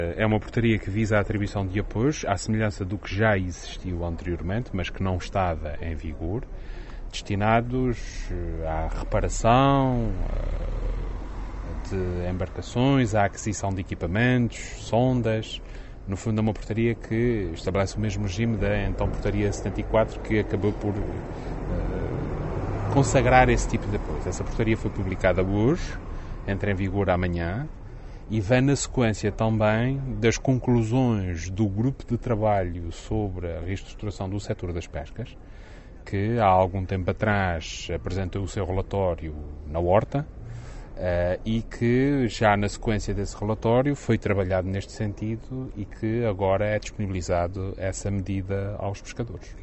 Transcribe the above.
É uma portaria que visa a atribuição de apoios, à semelhança do que já existiu anteriormente, mas que não estava em vigor, destinados à reparação de embarcações, à aquisição de equipamentos, sondas. No fundo, é uma portaria que estabelece o mesmo regime da então portaria 74, que acabou por consagrar esse tipo de apoios. Essa portaria foi publicada hoje, entra em vigor amanhã, e vem na sequência também das conclusões do grupo de trabalho sobre a reestruturação do setor das pescas, que há algum tempo atrás apresentou o seu relatório na Horta, e que já na sequência desse relatório foi trabalhado neste sentido e que agora é disponibilizado essa medida aos pescadores.